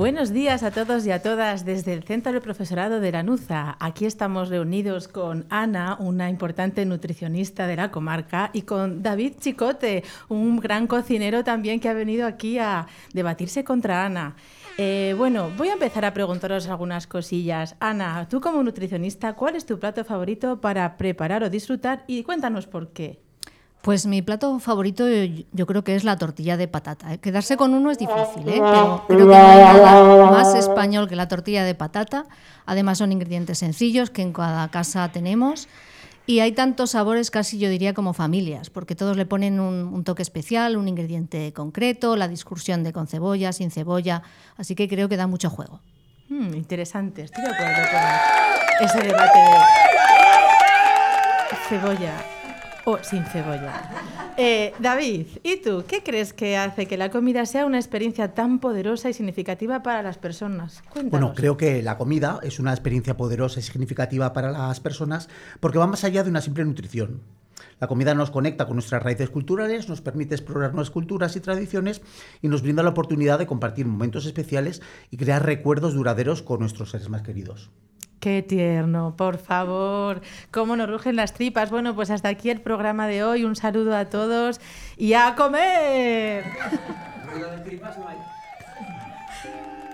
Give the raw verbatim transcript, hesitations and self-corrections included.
Buenos días a todos y a todas desde el Centro del Profesorado de Lanuza. Aquí estamos reunidos con Ana, una importante nutricionista de la comarca, y con David Chicote, un gran cocinero también que ha venido aquí a debatirse contra Ana. Eh, bueno, voy a empezar a preguntaros algunas cosillas. Ana, tú como nutricionista, ¿cuál es tu plato favorito para preparar o disfrutar? Y cuéntanos por qué. Pues mi plato favorito yo, yo creo que es la tortilla de patata. ¿eh? Quedarse con uno es difícil, ¿eh? Pero creo que no hay nada más español que la tortilla de patata. Además son ingredientes sencillos que en cada casa tenemos. Y hay tantos sabores, casi yo diría como familias, porque todos le ponen un, un toque especial, un ingrediente concreto, la discursión de con cebolla, sin cebolla. Así que creo que da mucho juego. Hmm, interesante, estoy de acuerdo con ese debate de cebolla o sin cebolla. Eh, David, ¿y tú qué crees que hace que la comida sea una experiencia tan poderosa y significativa para las personas? Cuéntanos. Bueno, creo que la comida es una experiencia poderosa y significativa para las personas porque va más allá de una simple nutrición. La comida nos conecta con nuestras raíces culturales, nos permite explorar nuevas culturas y tradiciones y nos brinda la oportunidad de compartir momentos especiales y crear recuerdos duraderos con nuestros seres más queridos. ¡Qué tierno! Por favor, cómo nos rugen las tripas. Bueno, pues hasta aquí el programa de hoy. Un saludo a todos y ¡a comer! Ruido de tripas no hay.